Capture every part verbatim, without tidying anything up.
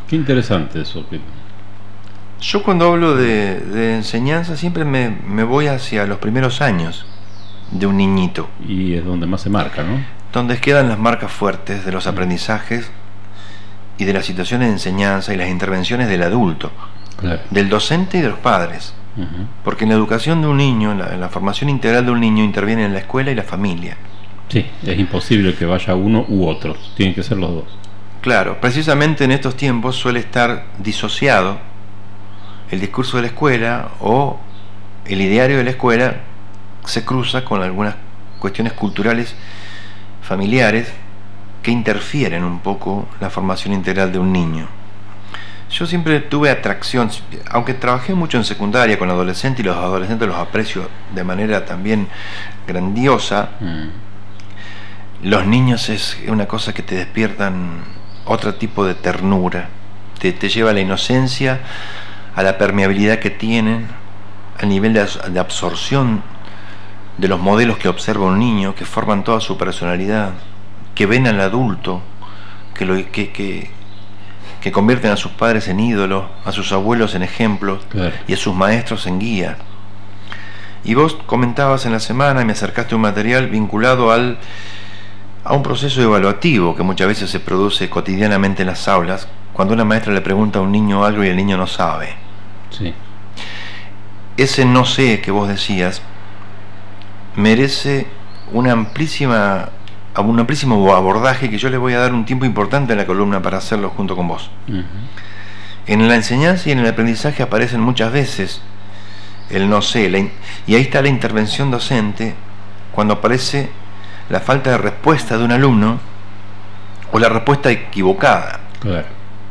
Qué interesante eso. Yo cuando hablo de, de enseñanza siempre me, me voy hacia los primeros años de un niñito. Y es donde más se marca, ¿no? Donde quedan las marcas fuertes de los aprendizajes y de las situaciones de enseñanza y las intervenciones del adulto, claro, del docente y de los padres. Uh-huh. Porque en la educación de un niño, en la, en la formación integral de un niño, intervienen la escuela y la familia. Sí, es imposible que vaya uno u otro, tienen que ser los dos. Claro, precisamente en estos tiempos suele estar disociado el discurso de la escuela, o el ideario de la escuela se cruza con algunas cuestiones culturales familiares que interfieren un poco la formación integral de un niño. Yo siempre tuve atracción, aunque trabajé mucho en secundaria con adolescentes, y los adolescentes los aprecio de manera también grandiosa. Mm. Los niños es una cosa que te despiertan otro tipo de ternura, te, te lleva a la inocencia, a la permeabilidad que tienen, al nivel de, de absorción de los modelos que observa un niño, que forman toda su personalidad, que ven al adulto, que, lo, que, que, que convierten a sus padres en ídolos, a sus abuelos en ejemplos, claro, y a sus maestros en guía. Y vos comentabas en la semana y me acercaste un material vinculado al, a un proceso evaluativo que muchas veces se produce cotidianamente en las aulas, cuando una maestra le pregunta a un niño algo y el niño no sabe. Sí. Ese no sé que vos decías merece una amplísima, un amplísimo abordaje que yo le voy a dar un tiempo importante en la columna para hacerlo junto con vos. Uh-huh. En la enseñanza y en el aprendizaje aparecen muchas veces el no sé, la in- y ahí está la intervención docente cuando aparece la falta de respuesta de un alumno o la respuesta equivocada. Claro.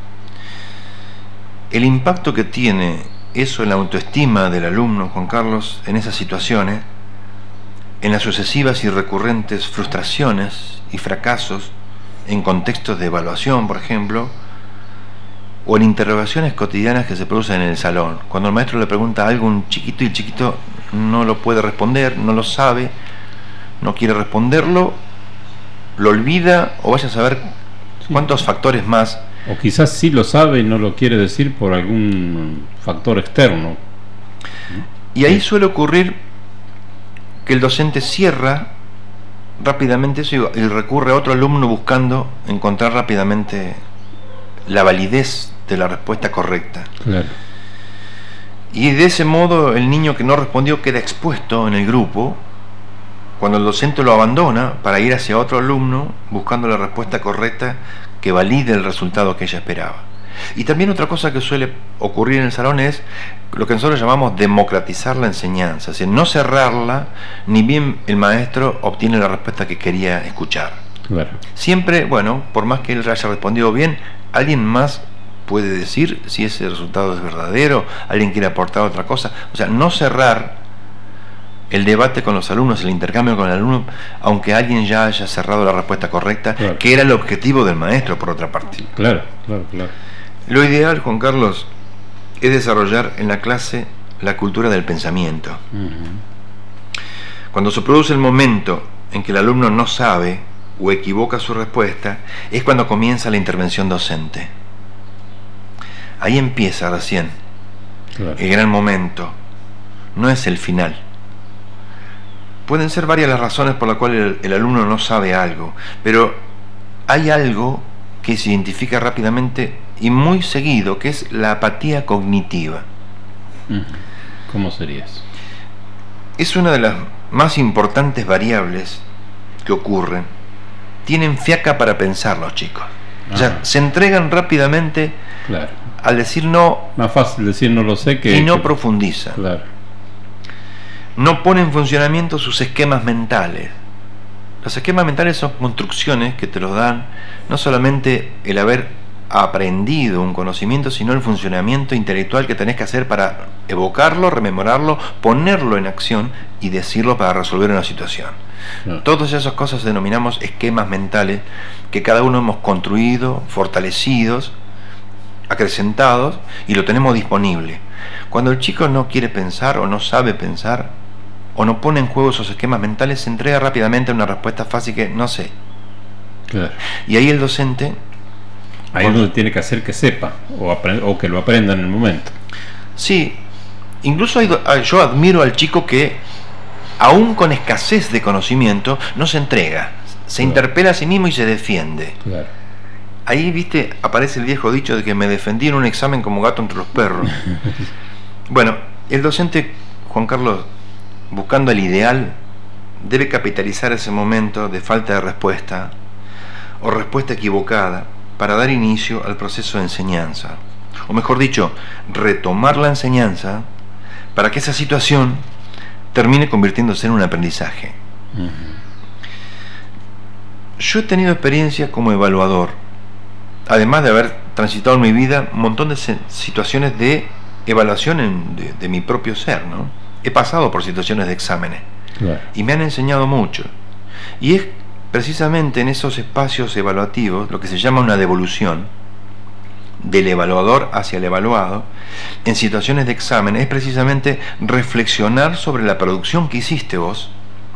El impacto que tiene eso en la autoestima del alumno, Juan Carlos, en esas situaciones, en las sucesivas y recurrentes frustraciones y fracasos en contextos de evaluación, por ejemplo, o en interrogaciones cotidianas que se producen en el salón, cuando el maestro le pregunta algo a un chiquito y el chiquito no lo puede responder, no lo sabe, no quiere responderlo, lo olvida, o vaya a saber cuántos sí. factores más. O quizás sí lo sabe y no lo quiere decir por algún factor externo. Y ahí suele ocurrir que el docente cierra rápidamente eso y recurre a otro alumno buscando encontrar rápidamente la validez de la respuesta correcta. Claro. Y de ese modo el niño que no respondió queda expuesto en el grupo cuando el docente lo abandona para ir hacia otro alumno buscando la respuesta correcta que valide el resultado que ella esperaba. Y también otra cosa que suele ocurrir en el salón es lo que nosotros llamamos democratizar la enseñanza, es decir, no cerrarla, ni bien el maestro obtiene la respuesta que quería escuchar. Claro. Siempre, bueno, por más que él haya respondido bien, alguien más puede decir si ese resultado es verdadero, alguien quiere aportar otra cosa. O sea, no cerrar el debate con los alumnos, el intercambio con el alumno, aunque alguien ya haya cerrado la respuesta correcta, claro, que era el objetivo del maestro, por otra parte. Claro, claro, claro. Lo ideal, Juan Carlos, es desarrollar en la clase la cultura del pensamiento. Uh-huh. Cuando se produce el momento en que el alumno no sabe o equivoca su respuesta, es cuando comienza la intervención docente. Ahí empieza recién, claro, el gran momento. No es el final. Pueden ser varias las razones por las cuales el, el alumno no sabe algo, pero hay algo que se identifica rápidamente y muy seguido, que es la apatía cognitiva. ¿Cómo sería eso? Es una de las más importantes variables que ocurren. Tienen fiaca para pensar los chicos. Ajá. O sea, se entregan rápidamente, claro, al decir no. Más fácil decir no lo sé que... Y no que... profundizan. Claro. No ponen en funcionamiento sus esquemas mentales. Los esquemas mentales son construcciones que te los dan no solamente el haber aprendido un conocimiento, sino el funcionamiento intelectual que tenés que hacer para evocarlo, rememorarlo, ponerlo en acción y decirlo para resolver una situación. No. Todas esas cosas denominamos esquemas mentales que cada uno hemos construido, fortalecidos, acrecentados, y lo tenemos disponible. Cuando el chico no quiere pensar o no sabe pensar o no pone en juego esos esquemas mentales, se entrega rápidamente a una respuesta fácil que no sé. Claro. Y ahí el docente Ahí es donde tiene que hacer que sepa o, o que lo aprenda en el momento. Sí, incluso hay, yo admiro al chico que, aún con escasez de conocimiento, no se entrega, se claro. interpela a sí mismo y se defiende. Claro. Ahí, viste, aparece el viejo dicho de que me defendí en un examen como gato entre los perros. Bueno, el docente, Juan Carlos, buscando el ideal, debe capitalizar ese momento de falta de respuesta o respuesta equivocada para dar inicio al proceso de enseñanza, o mejor dicho, retomar la enseñanza para que esa situación termine convirtiéndose en un aprendizaje. Uh-huh. Yo he tenido experiencia como evaluador, además de haber transitado en mi vida un montón de situaciones de evaluación en, de, de mi propio ser, ¿no? He pasado por situaciones de exámenes, claro. y me han enseñado mucho, y es precisamente en esos espacios evaluativos lo que se llama una devolución del evaluador hacia el evaluado en situaciones de examen, es precisamente reflexionar sobre la producción que hiciste vos,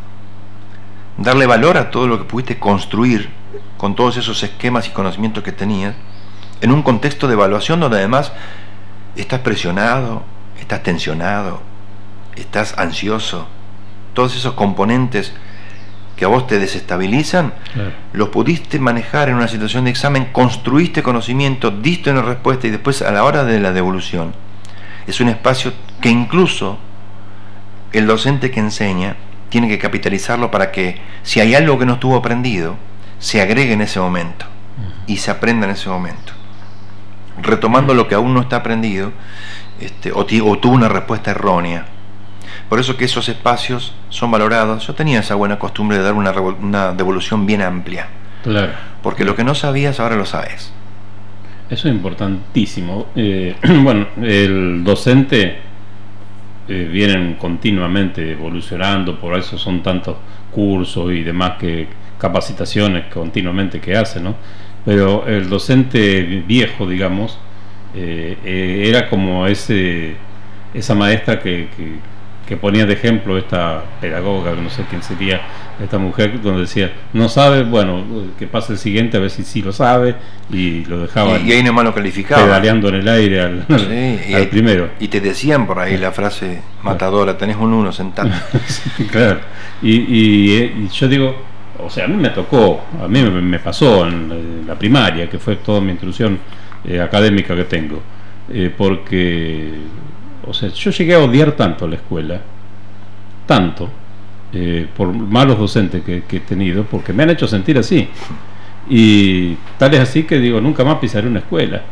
darle valor a todo lo que pudiste construir con todos esos esquemas y conocimientos que tenías en un contexto de evaluación donde además estás presionado, estás tensionado, estás ansioso, todos esos componentes que a vos te desestabilizan, claro. los pudiste manejar en una situación de examen, construiste conocimiento, diste una respuesta y después a la hora de la devolución es un espacio que incluso el docente que enseña tiene que capitalizarlo para que si hay algo que no estuvo aprendido se agregue en ese momento y se aprenda en ese momento, retomando lo que aún no está aprendido, este, o, o tuvo una respuesta errónea. Por eso que esos espacios son valorados. Yo tenía esa buena costumbre de dar una, una devolución bien amplia. Claro. Porque lo que no sabías, ahora lo sabes. Eso es importantísimo. Eh, bueno, el docente eh, vienen continuamente evolucionando, por eso son tantos cursos y demás que capacitaciones continuamente que hace, ¿no? Pero el docente viejo, digamos, eh, eh, era como ese esa maestra que, que que ponía de ejemplo esta pedagoga, no sé quién sería esta mujer, donde decía, no sabe, bueno, que pase el siguiente a ver si sí lo sabe, y lo dejaban y, y ahí nomás lo calificaba, pedaleando en el aire al, sí, al y, primero. Y te decían por ahí la frase matadora, tenés un uno sentado. Sí, claro. Y, y, y yo digo, o sea, a mí me tocó, a mí me, me pasó en la primaria, que fue toda mi instrucción eh, académica que tengo, eh, porque... O sea, yo llegué a odiar tanto la escuela, tanto, eh, por malos docentes que, que he tenido, porque me han hecho sentir así. Y tal es así que digo, nunca más pisaré una escuela.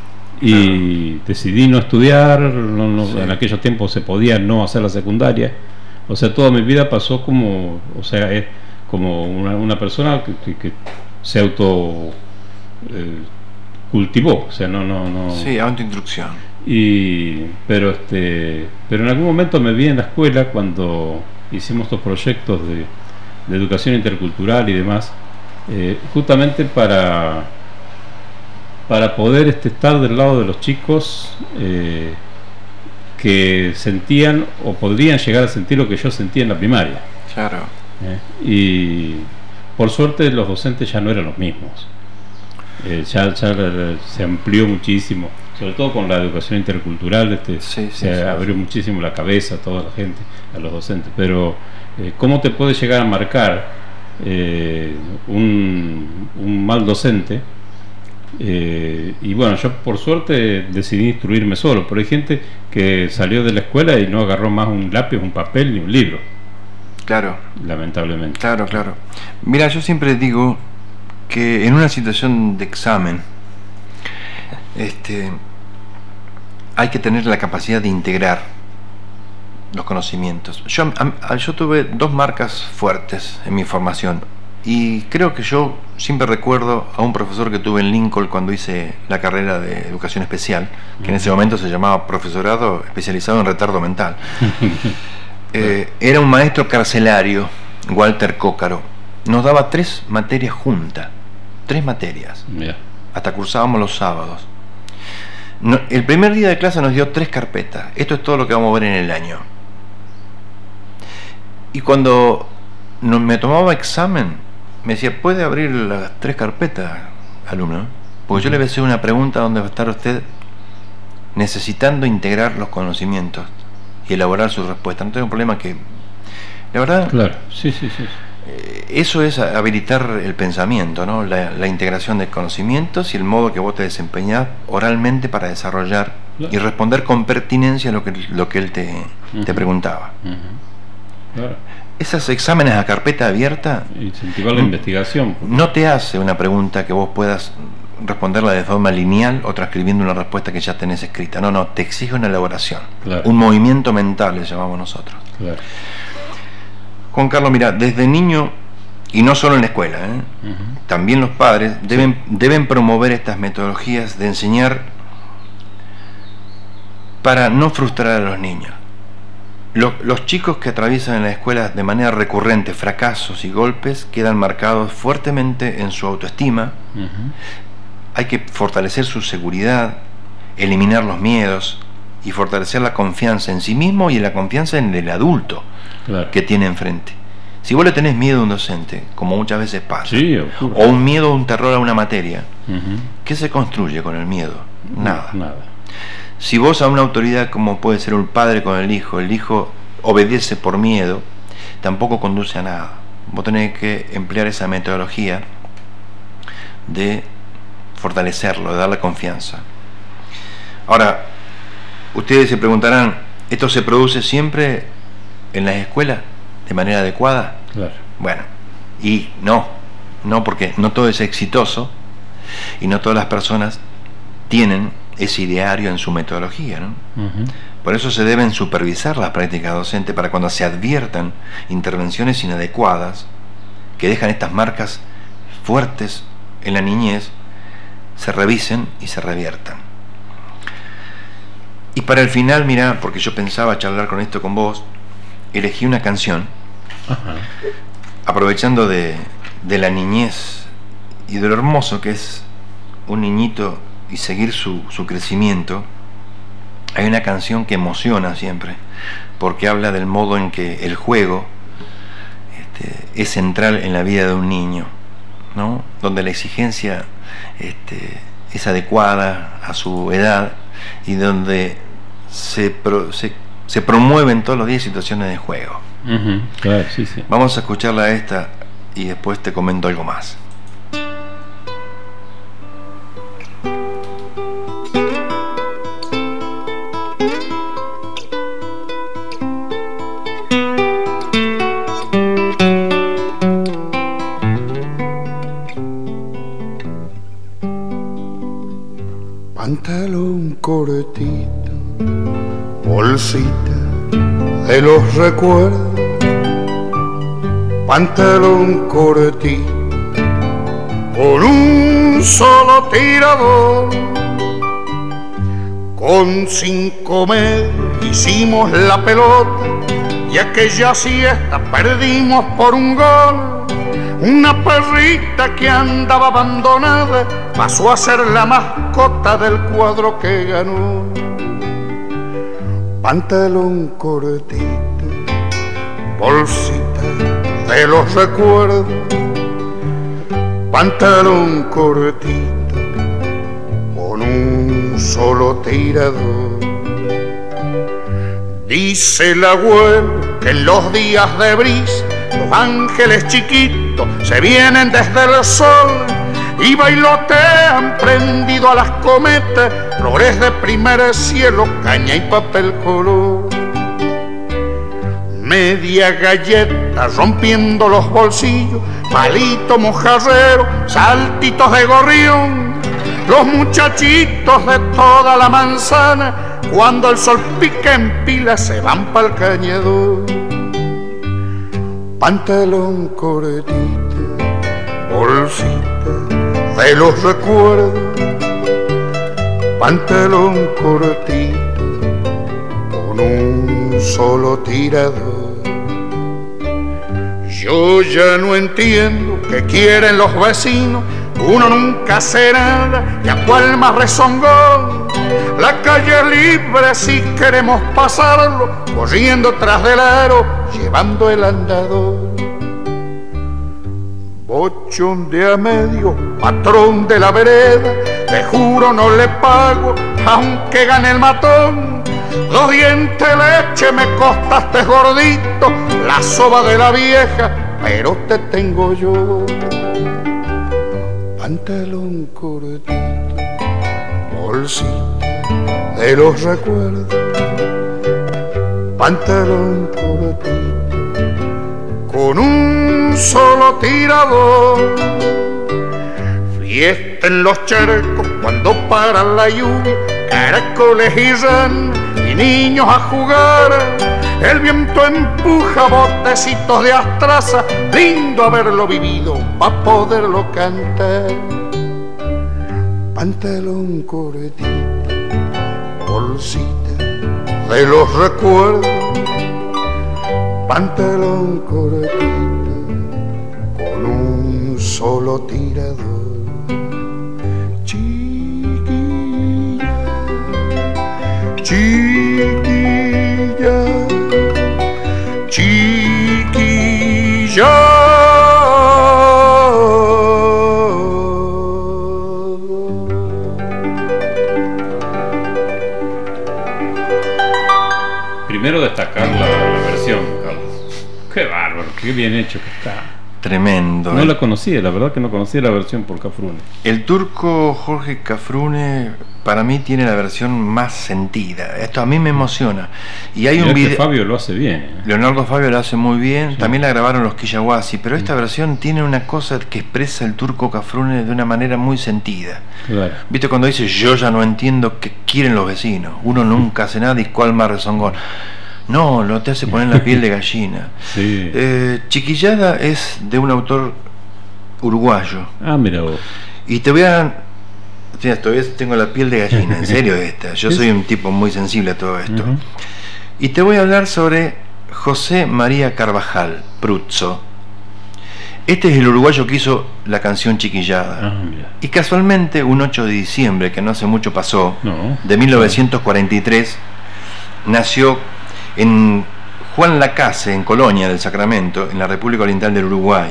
Y claro. decidí no estudiar, no, no, sí. en aquellos tiempos se podía no hacer la secundaria. O sea, toda mi vida pasó como, o sea, es como una, una persona que, que, que se auto eh, cultivó, o sea, no, no, no. Sí, autoinstrucción. Y pero este pero en algún momento me vi en la escuela cuando hicimos estos proyectos de, de educación intercultural y demás, eh, justamente para para poder este, estar del lado de los chicos eh, que sentían o podrían llegar a sentir lo que yo sentía en la primaria. Claro. Eh, y por suerte los docentes ya no eran los mismos, eh, ya, ya se amplió muchísimo, sobre todo con la educación intercultural, este, sí, sí, se sí, abrió sí. muchísimo la cabeza a toda la gente, a los docentes, pero eh, ¿cómo te puede llegar a marcar eh, un, un mal docente? Eh, y bueno, yo por suerte decidí instruirme solo, pero hay gente que salió de la escuela y no agarró más un lápiz, un papel ni un libro. Claro. Lamentablemente. Claro, claro. Mira, yo siempre digo que en una situación de examen, este... hay que tener la capacidad de integrar los conocimientos. Yo, a, yo tuve dos marcas fuertes en mi formación y creo que yo siempre recuerdo a un profesor que tuve en Lincoln cuando hice la carrera de educación especial, que en ese momento se llamaba profesorado especializado en retardo mental. eh, era un maestro carcelario, Walter Cócaro. Nos daba tres materias juntas, tres materias. Yeah. Hasta cursábamos los sábados. No, el primer día de clase nos dio tres carpetas. Esto es todo lo que vamos a ver en el año. Y cuando no, me tomaba examen, me decía, ¿puede abrir las tres carpetas, alumno? Porque yo le voy a hacer una pregunta donde va a estar usted necesitando integrar los conocimientos y elaborar su respuesta. No tengo problema que... La verdad... Claro, sí, sí, sí. Eh, eso es habilitar el pensamiento, ¿no? La, la integración de conocimientos y el modo que vos te desempeñás oralmente para desarrollar, claro, y responder con pertinencia lo que, lo que él te, uh-huh. te preguntaba. Uh-huh. Claro. Esos exámenes a carpeta abierta... Incentivar la investigación. No te hace una pregunta que vos puedas responderla de forma lineal o transcribiendo una respuesta que ya tenés escrita. No, no, te exige una elaboración. Claro. Un movimiento mental, le llamamos nosotros. Claro. Juan Carlos, mira, desde niño, y no solo en la escuela, ¿eh? Uh-huh. también los padres deben, sí. deben promover estas metodologías de enseñar para no frustrar a los niños. Los, los chicos que atraviesan en la escuela de manera recurrente fracasos y golpes quedan marcados fuertemente en su autoestima. Uh-huh. Hay que fortalecer su seguridad, eliminar los miedos y fortalecer la confianza en sí mismo y la confianza en el adulto, claro, que tiene enfrente. Si vos le tenés miedo a un docente, como muchas veces pasa, sí, o un miedo o un terror a una materia, uh-huh. ¿qué se construye con el miedo? Nada. Nada. Si vos a una autoridad como puede ser un padre con el hijo, el hijo obedece por miedo, tampoco conduce a nada. Vos tenés que emplear esa metodología de fortalecerlo, de darle confianza. Ahora, ustedes se preguntarán, ¿esto se produce siempre en las escuelas de manera adecuada? Claro. Bueno, y no, no, porque no todo es exitoso y no todas las personas tienen ese ideario en su metodología, ¿no? Uh-huh. Por eso se deben supervisar las prácticas docentes para cuando se adviertan intervenciones inadecuadas que dejan estas marcas fuertes en la niñez, se revisen y se reviertan. Y para el final, mira, porque yo pensaba charlar con esto con vos, elegí una canción, ajá, aprovechando de, de la niñez y de lo hermoso que es un niñito y seguir su, su crecimiento. Hay una canción que emociona siempre, porque habla del modo en que el juego este, es central en la vida de un niño, ¿no? Donde la exigencia este, es adecuada a su edad y donde se, pro, se, se promueven todos los días situaciones de juego. Uh-huh. Claro, sí, sí. Vamos a escucharla esta y después te comento algo más. Pantalón cortito, bolsita de los recuerdos, pantalón cortito, con un solo tirador, con cinco medios hicimos la pelota y aquella siesta perdimos por un gol. Una perrita que andaba abandonada pasó a ser la mascota del cuadro que ganó. Pantalón cortito, bolsita de los recuerdos, pantalón cortito, con un solo tirador. Dice el abuelo que en los días de brisa los ángeles chiquitos se vienen desde el sol y bailotean prendido a las cometas, flores de primer cielo, caña y papel color. Media galleta rompiendo los bolsillos, palito mojarrero, saltitos de gorrión, los muchachitos de toda la manzana, cuando el sol pica en pila se van pa'l cañador. Pantalón cortito, bolsita de los recuerdos, pantalón cortito, con un solo tirador. Yo ya no entiendo qué quieren los vecinos, uno nunca hace nada y a cuál más rezongón. La calle es libre si queremos pasarlo, corriendo tras del aro, llevando el andador. Bochón de a medio, patrón de la vereda, te juro no le pago, aunque gane el matón. Dos dientes de leche me costaste gordito, la soba de la vieja, pero te tengo yo. Pantalón cortito, bolsita de los recuerdos. Pantalón cortito, con un solo tirador. Fiesta en los charcos cuando para la lluvia, caracoles y ran y niños a jugar. El viento empuja botecitos de astraza, lindo haberlo vivido pa' poderlo cantar. Pantalón cortito, bolsita de los recuerdos. Pantalón cortito, con un solo tirador. Chiquilla, chiquilla, chiquilla. Primero destacar la, la versión, Carlos. Qué bárbaro, qué bien hecho que está. Tremendo. No ¿eh? la conocía, la verdad que no conocía la versión por Cafrune. El turco Jorge Cafrune para mí tiene la versión más sentida. Esto a mí me emociona. Y hay Mirá un que video. Fabio lo hace bien. ¿eh? Leonardo Fabio lo hace muy bien. Sí. También la grabaron los Quillahuasi, pero esta versión tiene una cosa que expresa el turco Cafrune de una manera muy sentida. Claro. ¿Viste cuando dice yo ya no entiendo qué quieren los vecinos? Uno nunca hace nada y cuál más rezongón. No, lo te hace poner la piel de gallina. Sí. Eh, Chiquillada es de un autor uruguayo. Ah, mira vos. Y te voy a... Tía, todavía tengo la piel de gallina, en serio esta. Yo soy un tipo muy sensible a todo esto. Uh-huh. Y te voy a hablar sobre José María Carvajal Pruzzo. Este es el uruguayo que hizo la canción Chiquillada. Ah, mira. Y casualmente, un ocho de diciembre, que no hace mucho pasó, No. de mil novecientos cuarenta y tres, nació en Juan Lacase, en Colonia del Sacramento, en la República Oriental del Uruguay.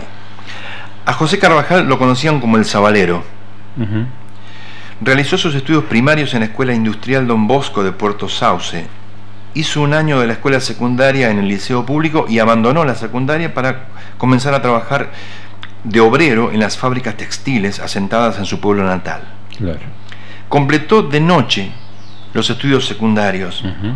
A José Carvajal lo conocían como el Sabalero. Uh-huh. Realizó sus estudios primarios en la Escuela Industrial Don Bosco de Puerto Sauce. Hizo un año de la escuela secundaria en el liceo público y abandonó la secundaria para comenzar a trabajar de obrero en las fábricas textiles asentadas en su pueblo natal. Claro. Completó de noche los estudios secundarios Uh-huh.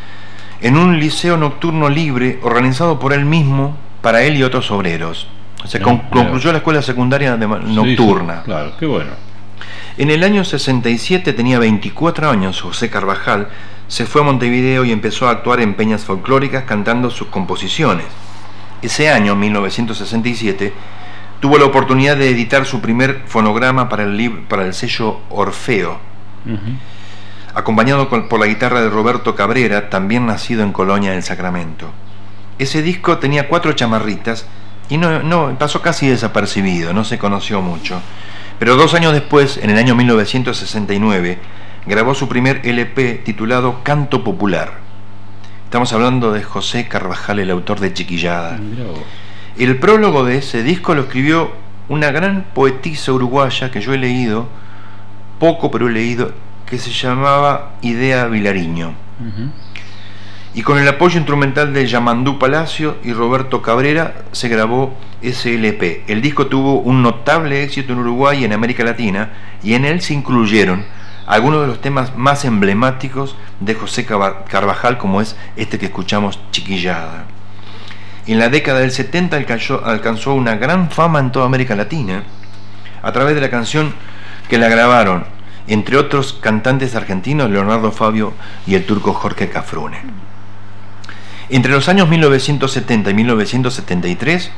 en un liceo nocturno libre organizado por él mismo para él y otros obreros. O sea, No, con, claro. concluyó la escuela secundaria de, Sí, nocturna. sí, claro, qué bueno. En el año sesenta y siete, tenía veinticuatro años, José Carvajal se fue a Montevideo y empezó a actuar en peñas folclóricas cantando sus composiciones. Ese año, mil novecientos sesenta y siete, tuvo la oportunidad de editar su primer fonograma para el, lib- para el sello Orfeo, Uh-huh. acompañado con- por la guitarra de Roberto Cabrera, también nacido en Colonia del Sacramento. Ese disco tenía cuatro chamarritas y no, no pasó casi desapercibido, no se conoció mucho. Pero dos años después, en el año mil novecientos sesenta y nueve, grabó su primer L P titulado Canto Popular. Estamos hablando de José Carvajal, el autor de Chiquillada. Mirá vos. El prólogo de ese disco lo escribió una gran poetisa uruguaya que yo he leído, poco pero he leído, que se llamaba Idea Vilariño. Uh-huh. Y con el apoyo instrumental de Yamandú Palacio y Roberto Cabrera se grabó ese L P. El disco tuvo un notable éxito en Uruguay y en América Latina, y en él se incluyeron algunos de los temas más emblemáticos de José Carvajal, como es este que escuchamos, Chiquillada. En la década del setenta alcanzó, alcanzó una gran fama en toda América Latina a través de la canción que la grabaron, entre otros cantantes argentinos, Leonardo Fabio y el turco Jorge Cafrune. Entre los años mil novecientos setenta y mil novecientos setenta y tres,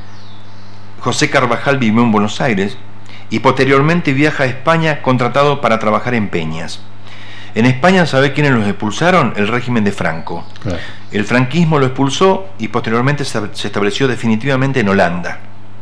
José Carvajal vivió en Buenos Aires y posteriormente viaja a España contratado para trabajar en peñas. En España, ¿sabe quiénes los expulsaron? El régimen de Franco. Claro. El franquismo lo expulsó y posteriormente se estableció definitivamente en Holanda.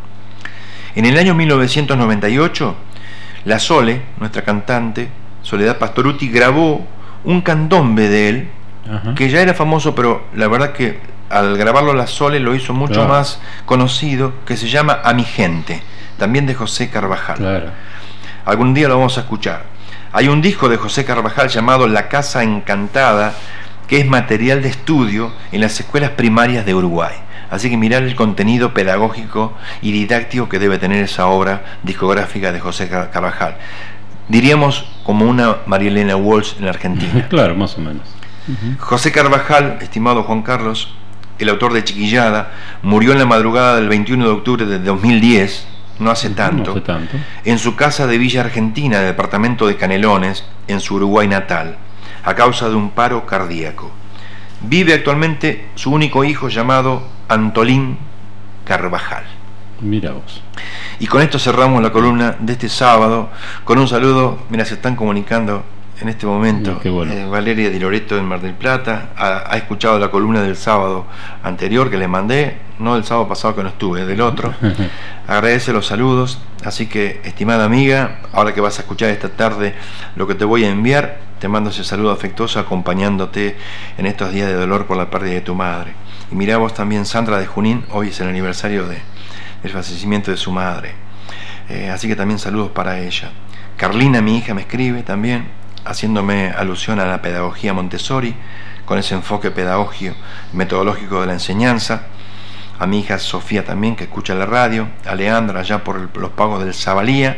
En el año mil novecientos noventa y ocho, la Sole, nuestra cantante, Soledad Pastorutti, grabó un candombe de él, Ajá. que ya era famoso, pero la verdad que al grabarlo La Sole lo hizo mucho claro. más conocido, que se llama A mi gente, también de José Carvajal. Claro. Algún día lo vamos a escuchar. Hay un disco de José Carvajal llamado La Casa Encantada, que es material de estudio en las escuelas primarias de Uruguay. Así que mirar el contenido pedagógico y didáctico que debe tener esa obra discográfica de José Carvajal. Diríamos como una María Elena Walsh en la Argentina. Claro, más o menos. Uh-huh. José Carvajal, estimado Juan Carlos, el autor de Chiquillada, murió en la madrugada del veintiuno de octubre de dos mil diez, no hace tanto, no hace tanto, en su casa de Villa Argentina, del departamento de Canelones, en su Uruguay natal, a causa de un paro cardíaco. Vive actualmente su único hijo llamado Antolín Carvajal. Mira vos. Y con esto cerramos la columna de este sábado con un saludo. Mira, se están comunicando en este momento. Qué bueno. eh, Valeria Di Loreto en Mar del Plata ha, ha escuchado la columna del sábado anterior que le mandé, no del sábado pasado que no estuve, del otro. Agradece los saludos. Así que, estimada amiga, ahora que vas a escuchar esta tarde lo que te voy a enviar, te mando ese saludo afectuoso acompañándote en estos días de dolor por la pérdida de tu madre. Y mirá vos también, Sandra de Junín, hoy es el aniversario de el fallecimiento de su madre, eh, así que también saludos para ella. Carlina, mi hija, me escribe también haciéndome alusión a la pedagogía Montessori, con ese enfoque pedagógico metodológico de la enseñanza. A mi hija Sofía también, que escucha la radio. A Leandra, allá por el, los pagos del Zabalía.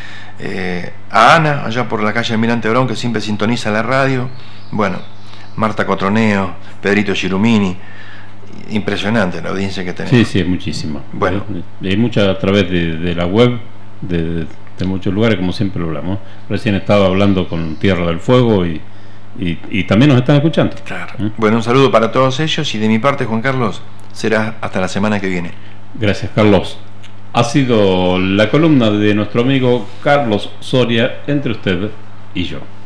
eh, a Ana, allá por la calle Almirante Brown, que siempre sintoniza la radio. Bueno, Marta Cotroneo, Pedrito Girumini. Impresionante la audiencia que tenemos. Sí, sí, es muchísima. Bueno, hay mucha a través de, de la web, de, de muchos lugares, como siempre lo hablamos. Recién estaba hablando con Tierra del Fuego y, y, y también nos están escuchando. Claro. ¿Eh? Bueno, un saludo para todos ellos y de mi parte, Juan Carlos, será hasta la semana que viene. Gracias, Carlos. Ha sido la columna de nuestro amigo Carlos Soria entre usted y yo.